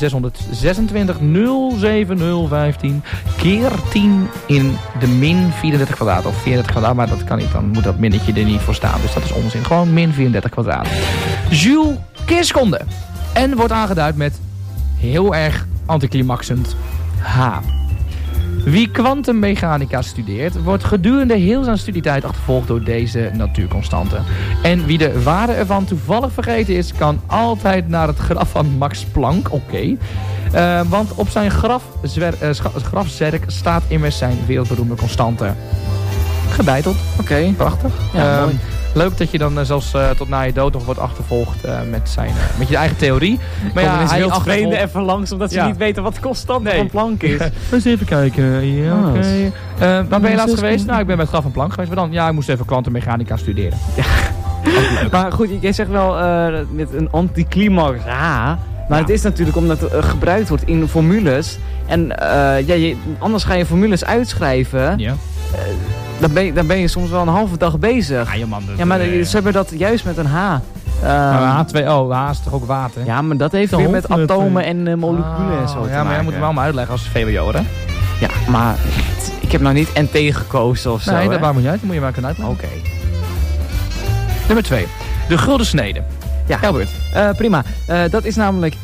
keer 10 in de min 34 kwadraat. Of 34 kwadraat, maar dat kan niet, dan moet dat minnetje er niet voor staan. Dus dat is onzin. Gewoon min 34 kwadraat. Joule keer seconde. En wordt aangeduid met heel erg anticlimaxend H. Wie kwantummechanica studeert, wordt gedurende heel zijn studietijd achtervolgd door deze natuurconstante. En wie de waarde ervan toevallig vergeten is, kan altijd naar het graf van Max Planck. Oké. Want op zijn grafzerk staat immers zijn wereldberoemde constante. Gebeiteld. Oké. Prachtig. Ja, mooi. Leuk dat je dan zelfs tot na je dood nog wordt achtervolgd met je eigen theorie. Maar ja, hij heel vreemden even langs, omdat ze niet weten wat de constante van Planck is. Eens even kijken. Ja, oké. Waar ben je laatst geweest? Nou, ik ben met Graf van Planck geweest. Maar dan? Ja, ik moest even kwantummechanica studeren. Ja. Maar goed, jij zegt wel met een anticlimax. Maar het is natuurlijk omdat het gebruikt wordt in formules. En anders ga je formules uitschrijven. Ja. Dan ben je soms wel een halve dag bezig. Ja, man, maar ze hebben dat juist met een H. H2O, H is toch ook water? Ja, maar dat heeft weer met atomen en moleculen en zo te maken. Maar jij moet het wel maar uitleggen als VWO, hè? Ja, maar ik heb nou niet NT gekozen of zo. Nee, dat maakt niet uit. Dat moet je maar kunnen uitleggen. Oké. Nummer 2. De gulden snede. Ja, Albert. Prima. Dat is namelijk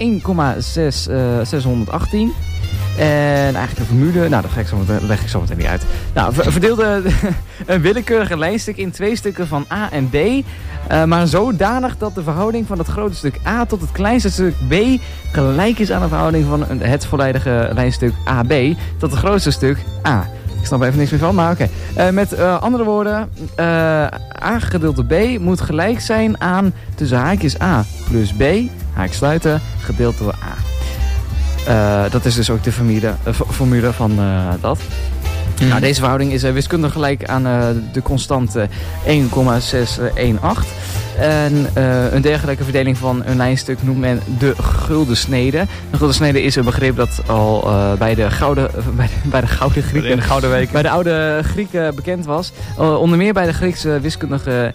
1,618. En eigenlijk de formule, nou dat leg ik zo meteen niet uit. Nou, verdeelde een willekeurige lijnstuk in 2 stukken van A en B. Maar zodanig dat de verhouding van het grote stuk A tot het kleinste stuk B gelijk is aan de verhouding van het volledige lijnstuk AB tot het grootste stuk A. Ik snap er even niks meer van, maar oké. Met andere woorden, A gedeeld door B moet gelijk zijn aan tussen haakjes A plus B, haak sluiten, gedeeld door A. Dat is dus ook de formule van dat. Nou, deze verhouding is wiskundig gelijk aan de constante 1,618. En een dergelijke verdeling van een lijnstuk noemt men de gulden snede. De gulden snede is een begrip dat al bij de Gouden Grieken, de Gouden Weken, bij de oude Grieken bekend was. Onder meer bij de Griekse wiskundige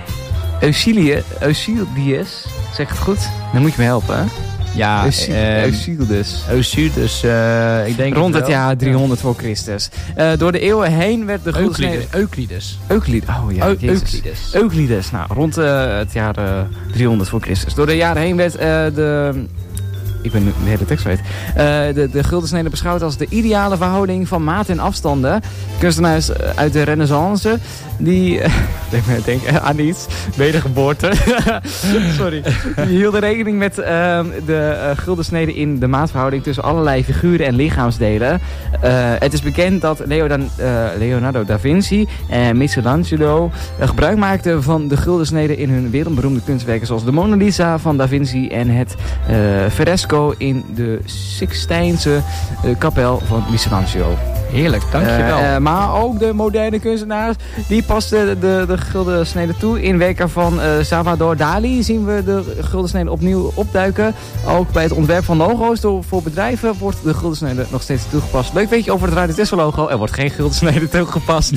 Eucydides. Zeg het goed? Dan moet je me helpen, hè? Ja, Eucydides. Ik denk rond het jaar 300 voor Christus. Door de eeuwen heen werd de gulden snede... Euclides. Oh ja, Euclides. Nou, rond het jaar 300 voor Christus. Door de jaren heen werd ik ben de hele tekst weet. De gulden snede beschouwd als de ideale verhouding van maat en afstanden. Kunstenaars uit de Renaissance, die... denk aan iets. Wedergeboorte. Sorry. Die hielden rekening met de gulden snede in de maatverhouding tussen allerlei figuren en lichaamsdelen. Het is bekend dat Leonardo da Vinci en Michelangelo gebruik maakten van de gulden snede in hun wereldberoemde kunstwerken zoals de Mona Lisa van da Vinci en het fresco in de Sixtijnse kapel van Michelangelo. Heerlijk, dankjewel. Maar ook de moderne kunstenaars, die pasten de gulden snede toe. In werken van Salvador Dali zien we de gulden snede opnieuw opduiken. Ook bij het ontwerp van logo's voor bedrijven wordt de gulden snede nog steeds toegepast. Leuk weet je over het Radio Tesla logo, er wordt geen gulden snede toegepast.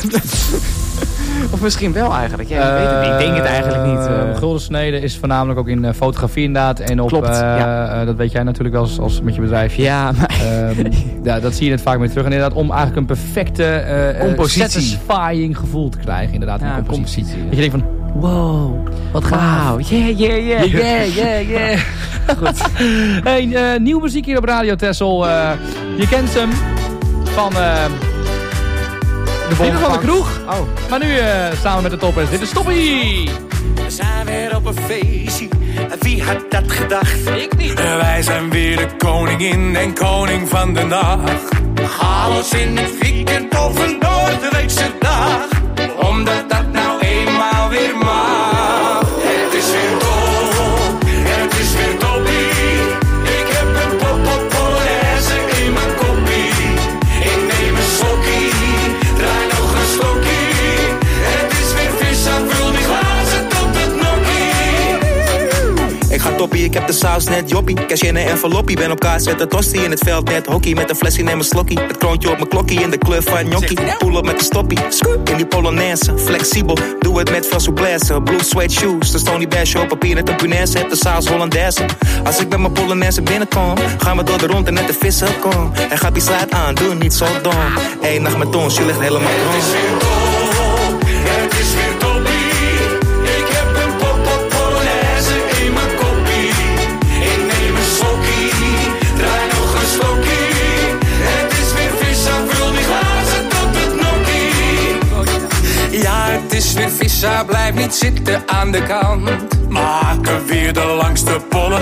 Of misschien wel eigenlijk. Ja, ik weet het niet. Ik denk het eigenlijk niet. Gulden snede is voornamelijk ook in fotografie inderdaad. En op, klopt, dat weet jij natuurlijk wel als met je bedrijfje. Ja, maar... dat zie je net vaak meer terug. En inderdaad om eigenlijk een perfecte satisfying gevoel te krijgen. Inderdaad, in compositie. Dat je denkt van, wow, wat gaaf. Wow, yeah. Goed. Hey, nieuwe muziek hier op Radio Texel. Je kent hem van... Dit is van de kroeg. Oh. Maar nu staan we met de toppers. Dit is Toppie. We zijn weer op een feestje. Wie had dat gedacht? Ik niet. Wij zijn weer de koningin en koning van de dag. Chaos in het weekend of een doordeweekse dag. Omdat dat nou eenmaal weer mag. Het is weer dol. Het is weer Toppie. Ik heb een pop-pop-polonaise in mijn koppie. Ik neem een slokkie. Draai nog een slokkie. Het is weer vis aan, vul die glazen tot het nokkie. Ik ga toppie, ik heb de saus net joppie. Cash in een enveloppie, ben op kaart, zet de tosti in het veld net hockey. Met een flesje neem een slokkie, het kroontje op mijn klokkie. In de kleur van gnocchi, pull op met de stoppie. Scoop in die polonaise, flexibel, doe het met veel souplesse. Blue suede shoes, de Stony Bash op papier net een punaise. Heb de saus Hollandaise. Als ik met mijn polonaise binnenkom, gaan we door de rond en net de vissen kom. En gaat die slaat aan, doe niet zo dom. Eén nacht met ons, je ligt helemaal rond. Het is weer dol, het is weer Toppie. Ik heb een pop-pop-polonaise in mijn koppie. Ik neem een slokkie, draai nog een slokkie. Het is weer vis aan, vul die glazen tot het nokkie. Ja, het is weer vissa, blijf niet zitten aan de kant. Maken weer de langste polonaise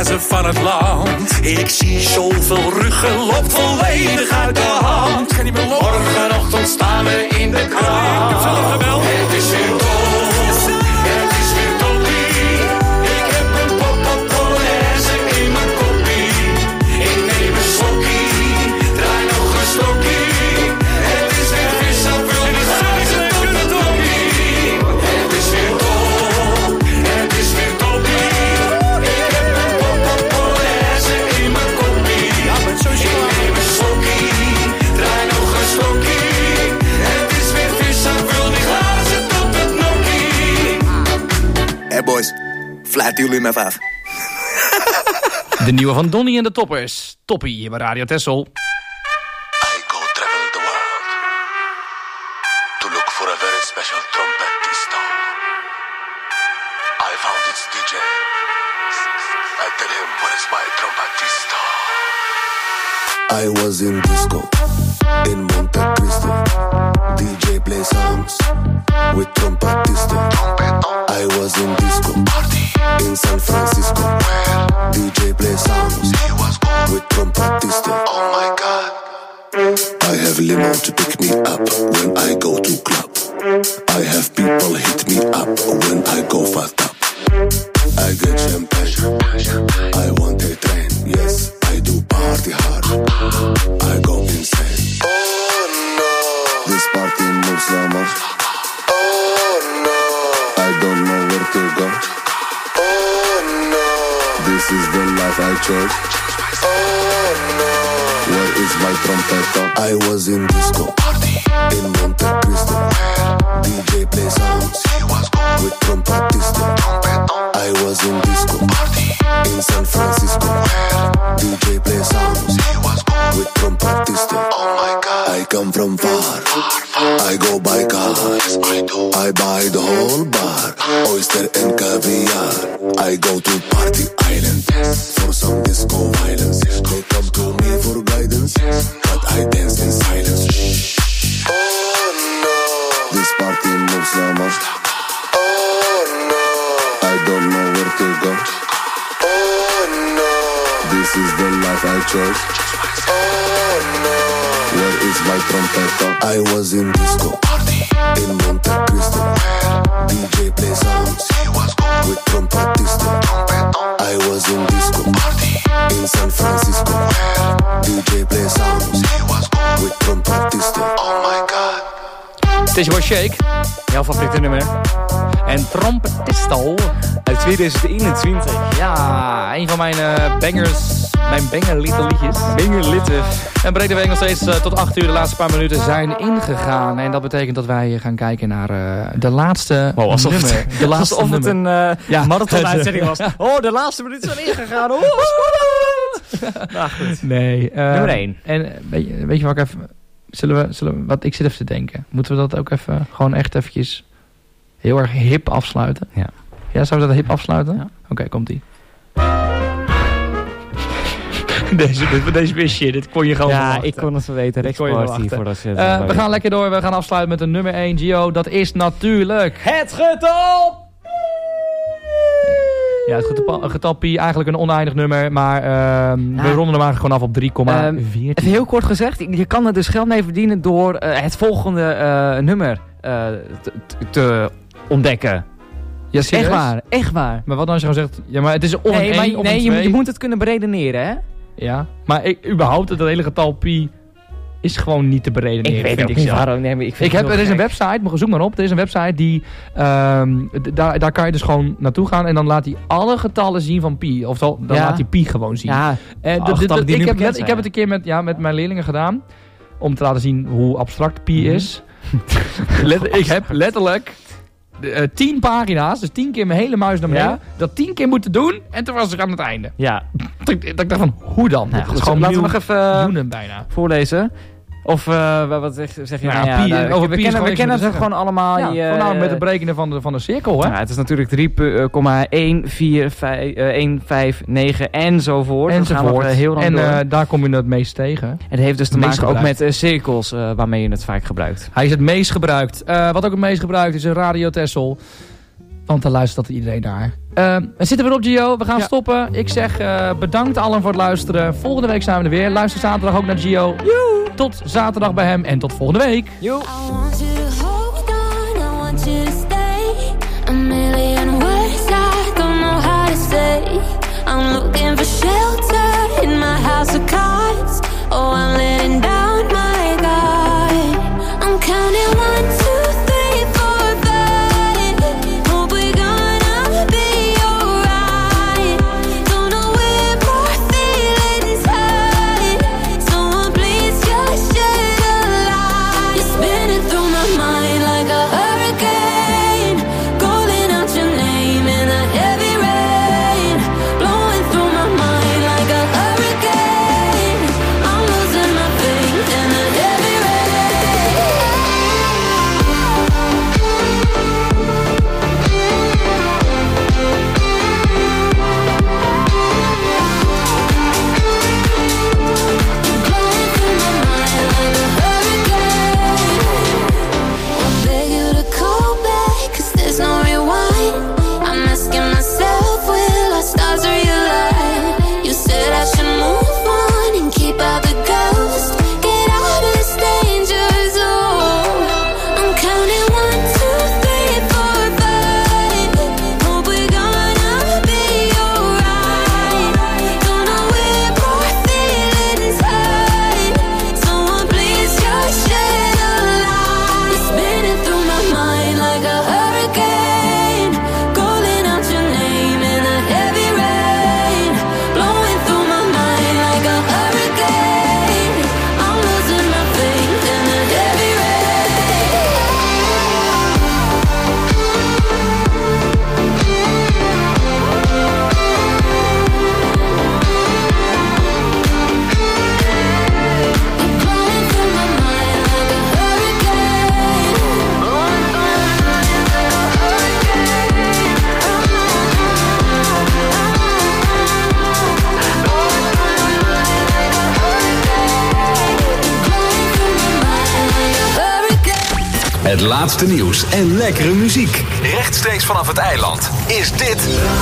Parijse van het land. Ik zie zoveel ruggen, loopt volledig uit de hand. Morgenochtend staan we in de krant. Ik heb zelf gebeld. Het is weer dol, het is weer toppie. Ik heb een pot van Polonaise in mijn koppie. Ik neem een slokkie, draai nog een stokkie. Het is weer vis en vul de glazen tot de toppie. Het is weer dol, het is weer toppie. Ik heb een pot van Polonaise in mijn koppie. Ik neem een slokkie, draai nog een stokkie. Het is weer vis en vul die glazen tot het nokkie. Hey boys, fluiten jullie hem even af. De nieuwe van Donnie en de Toppers. Toppie hier bij Radio Texel. I go travel the world to look for a very special trumpetista. I found its DJ. I tell him, where is my trumpetista? I was in disco in Monte Cristo. DJ play songs with trompetista. I was in disco in San Francisco. DJ play songs with trompetista. Oh my God. I have limo to pick me up when I go to club. I have people hit me up when I go fucked up. I get champagne. I want a train. Yes, I do party hard. I go insane. Oh no. This party moves so much. Oh no. I don't know where to go. Oh no. This is the life I chose. Oh no. Where is my trompeta? I was in disco in Monte Cristo. DJ play songs with trompetista. I was in disco in San Francisco. DJ play songs with trompetista. Oh my God. I come from far. I go by car. I buy the whole bar, oyster and caviar. I go to Party Island for some disco violence. They come to me for guidance, but I dance in silence. Oh no. This party moves so much. Oh no. I don't know where to go. Oh no. This is the life I chose. Oh no. Where is my trompeta? I was in disco in Monte Cristo. DJ play songs with trompetista. I was in disco in San Francisco. DJ play songs with trompetista. Oh my God. Het is wel Shake. Jouw favoriete nummer. En Trompetisto. Uit 2021. Ja, een van mijn bangers. Mijn bangerlitte liedjes. Bangerlitte. En Brede Week nog steeds tot 8 uur. De laatste paar minuten zijn ingegaan. En dat betekent dat wij gaan kijken naar de laatste nummer. De laatste alsof het nummer. een marathon-uitzending was. Oh, de laatste minuten zijn ingegaan. Oh, spannend. Nou, goed. Nee. Nummer 1. En weet je wat ik even... Zullen we wat ik zit even te denken. Moeten we dat ook even gewoon echt eventjes heel erg hip afsluiten? Ja. Ja, zou we dat hip afsluiten? Ja. Oké, komt-ie. Deze wist je, dit kon je gewoon verwachten. Ik kon het weten. Rexparty voordat je we gaan lekker door. We gaan afsluiten met een nummer 1, Gio. Dat is natuurlijk... Het getal! Ja, het getal Pi, eigenlijk een oneindig nummer, maar we ronden hem eigenlijk gewoon af op 3,14. Even heel kort gezegd, je kan er dus geld mee verdienen door het volgende nummer te ontdekken. Ja, echt waar, echt waar. Maar wat dan als je gewoon zegt, ja, maar het is een nee, of een 2? Je moet het kunnen beredeneren, hè? Ja, maar überhaupt het hele getal Pi is gewoon niet te beredeneren. Ik weet ook niet waarom. Nee, er is een website, maar zoek maar op. Er is een website die, daar kan je dus gewoon naartoe gaan en dan laat hij alle getallen zien van Pi. Of dan laat hij Pi gewoon zien. Ja, ik heb het een keer met mijn leerlingen gedaan, om te laten zien hoe abstract Pi is. Ik heb letterlijk 10 pagina's, dus 10 keer mijn hele muis naar beneden, dat 10 keer moeten doen en toen was ik aan het einde. Ja. Dat ik dacht van, hoe dan? Nou, goed, gewoon laten we nog even bijna voorlezen. Of wat zeg je? Nou, we kennen ze gewoon allemaal. Ja, voornamelijk met het berekenen van de cirkel. Hè? Nou, het is natuurlijk 3,14159 enzovoort. En daar kom je het meest tegen. Het heeft dus te maken ook met cirkels waarmee je het vaak gebruikt. Hij is het meest gebruikt. Wat ook het meest gebruikt is een Radio Texel. Want dan luistert dat iedereen daar. We zitten weer op, Gio. We gaan stoppen. Ik zeg bedankt allen voor het luisteren. Volgende week zijn we er weer. Luister zaterdag ook naar Gio. Joe. Tot zaterdag bij hem en tot volgende week. Joe. I'm looking for shelter in my house of cards. Oh, I'm letting down my guard. I'm counting 1, 2, 3, 4, 5. Hope we're gonna be alright. Don't know where more feelings hide. Someone please just shed a light. You're spinning through my mind like a hurricane, calling out your name in a heavy rain. Blowing through my mind like a hurricane. I'm losing my faith in a heavy rain. Blowing through my mind like a hurricane. I beg you to call back, 'cause there's no rewind. I'm asking myself, will our stars realign? You said I should move on and keep out the ghost. Get out of this danger zone. I'm counting 1, 2, 3, 4, 5. Hope we're gonna be alright. Don't know where more feelings hide. Someone please just shed a light. You're spinning through my mind like a hurricane, calling out your name in a heavy rain. Blowing through my mind like a hurricane. I'm losing my faith in a heavy Het laatste nieuws en lekkere muziek. Rechtstreeks vanaf het eiland is dit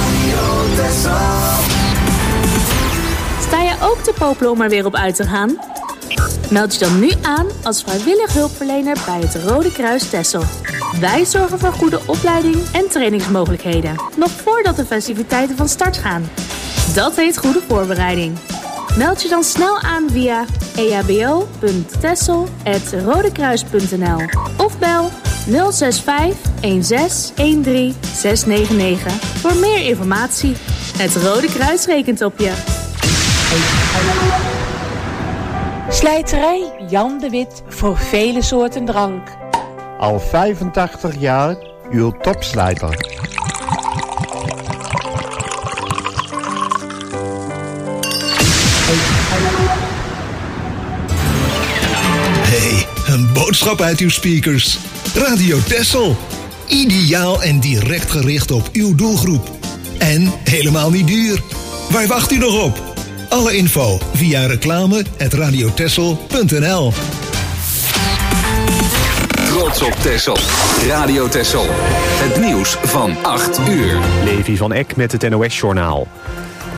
Sta je ook te popelen om er weer op uit te gaan? Meld je dan nu aan als vrijwillig hulpverlener bij het Rode Kruis Texel. Wij zorgen voor goede opleiding en trainingsmogelijkheden, nog voordat de festiviteiten van start gaan. Dat heet goede voorbereiding. Meld je dan snel aan via ehbo.texel@rodekruis.nl of bel 065 16 13 699 voor meer informatie. Het Rode Kruis rekent op je. Slijterij Jan de Wit voor vele soorten drank. Al 85 jaar uw topslijter. Hey, een boodschap uit uw speakers. Radio Texel. Ideaal en direct gericht op uw doelgroep. En helemaal niet duur. Waar wacht u nog op? Alle info via reclame@radiotexel.nl. Trots op Texel. Radio Texel. Het nieuws van 8 uur. Levi van Eck met het NOS-journaal.